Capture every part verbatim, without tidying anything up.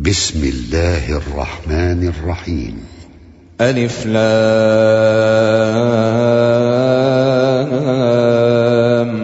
بسم الله الرحمن الرحيم. ألف لام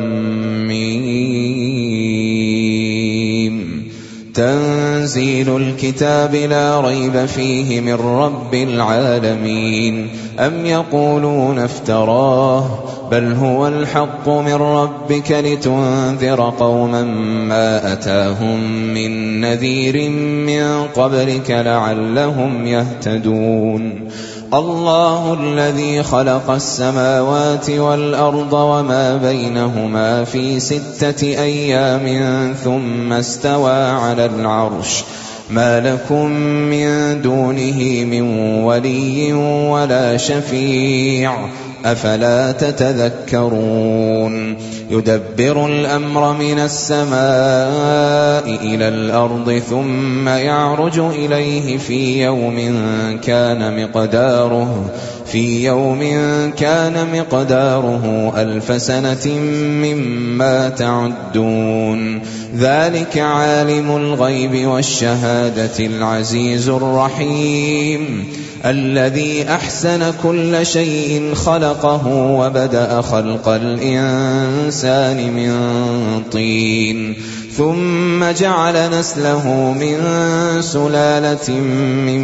ميم. تنزيل الكتاب لا ريب فيه من رب العالمين. أم يقولون افتراه بل هو الحق من ربك لتنذر قوما ما أتاهم من نذير من قبلك لعلهم يهتدون. الله الذي خلق السماوات والأرض وما بينهما في ستة أيام ثم استوى على العرش. ما لكم من دونه من ولي ولا شفيع أفلا تتذكرون. يدبر الأمر من السماء إلى الأرض ثم يعرج إليه في يوم كان مقداره في يوم كان مقداره ألف سنة مما تعدون. ذلك عالم الغيب والشهادة العزيز الرحيم الذي أحسن كل شيء خلقه وبدأ خلق الإنسان من طين ثم جعل نسله من سلالة من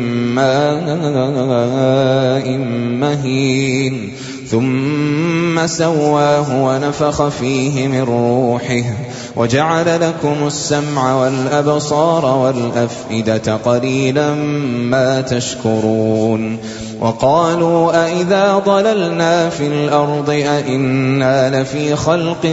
ماء مهين ثم سواه ونفخ فيه من روحه وجعل لكم السمع والأبصار والأفئدة قليلا ما تشكرون. وقالوا أئذا ضللنا في الأرض أئنا لفي خلق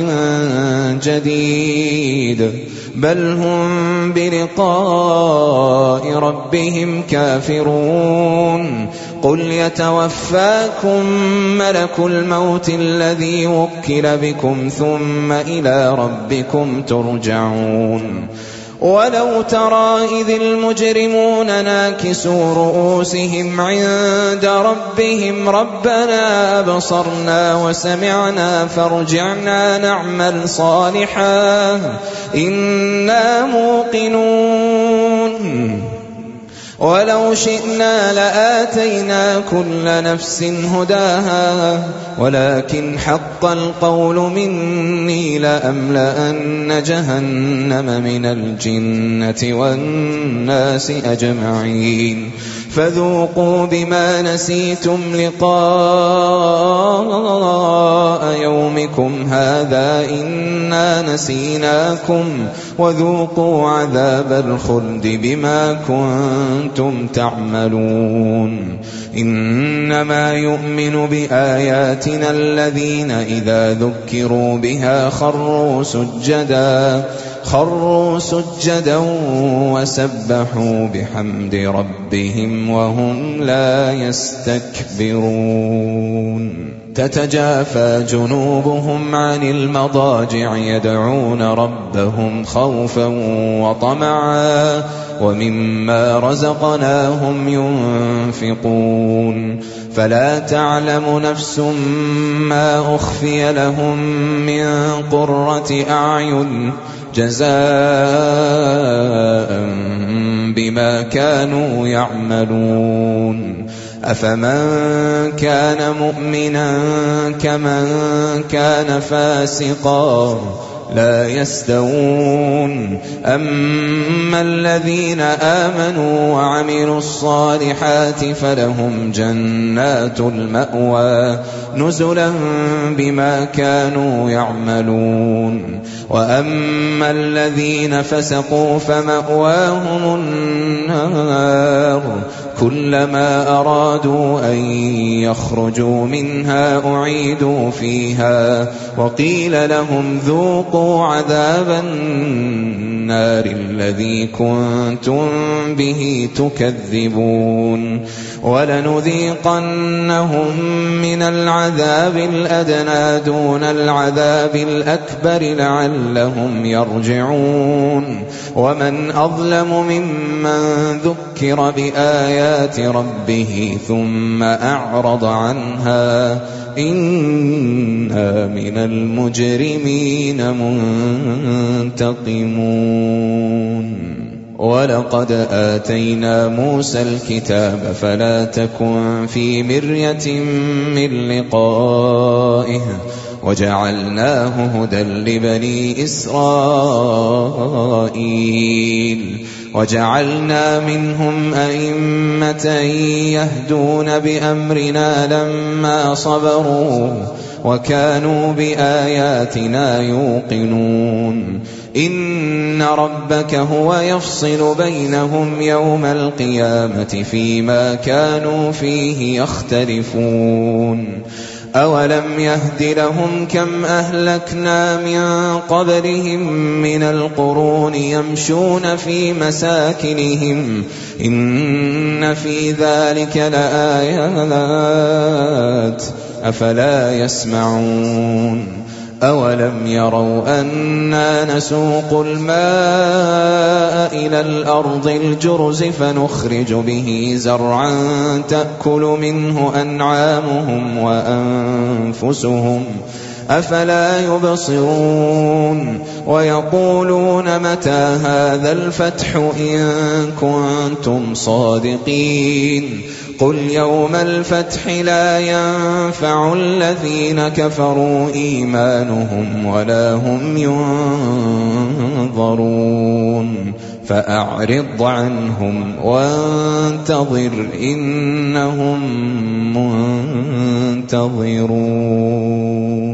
جديد بل هم بلقاء ربهم كافرون. قل يتوفاكم ملك الموت الذي وكل بكم ثم إلى ربكم ترجعون. ولو ترى إذ المجرمون ناكسوا رؤوسهم عند ربهم ربنا أبصرنا وسمعنا فارجعنا نعمل صالحا إنا موقنون. ولو شئنا لآتينا كل نفس هداها ولكن حق القول مني لأملأن جهنم من الجنة والناس أجمعين. فذوقوا بما نسيتم لقاء يومكم هذا إنا نسيناكم وذوقوا عذاب الخلد بما كنتم تعملون. إنما يؤمن بآياتنا الذين إذا ذكروا بها خروا سجدا خروا سجدا وسبحوا بحمد ربهم وهم لا يستكبرون. تتجافى جنوبهم عن المضاجع يدعون ربهم خوفا وطمعا ومما رزقناهم ينفقون. فلا تعلم نفس ما أخفي لهم من قرة أعين جزاء بما كانوا يعملون. أفمن كان مؤمنا كمن كان فاسقا لا يستوون. أما الذين آمنوا وعملوا الصالحات فلهم جنات المأوى نزلا بما كانوا يعملون. وأما الذين فسقوا فمأواهم النار كلما أرادوا أن يخرجوا منها أعيدوا فيها وقيل لهم ذوقوا عذاب النار الذي كنتم به تكذبون. ولنذيقنهم من العذاب الأدنى دون العذاب الأكبر لعلهم يرجعون. ومن أظلم ممن ذكر بآيات ربه ثم أعرض عنها إنا من المجرمين منتقمون. ولقد آتينا موسى الكتاب فلا تكن في مرية من لقائه وجعلناه هدى لبني إسرائيل وجعلنا منهم أئمة يهدون بأمرنا لما صبروا وكانوا بآياتنا يوقنون إن ربك هو يفصل بينهم يوم القيامة فيما كانوا فيه يختلفون أولم يهد لهم كم أهلكنا من قبلهم من القرون يمشون في مساكنهم إن في ذلك لآيات أفلا يسمعون أولم يروا أنا نسوق الماء إلى الأرض الجرز فنخرج به زرعا تأكل منه أنعامهم وأنفسهم أفلا يبصرون ويقولون متى هذا الفتح إن كنتم صادقين قل يوم الفتح لا ينفع الذين كفروا إيمانهم ولا هم ينظرون فأعرض عنهم وانتظر إنهم منتظرون.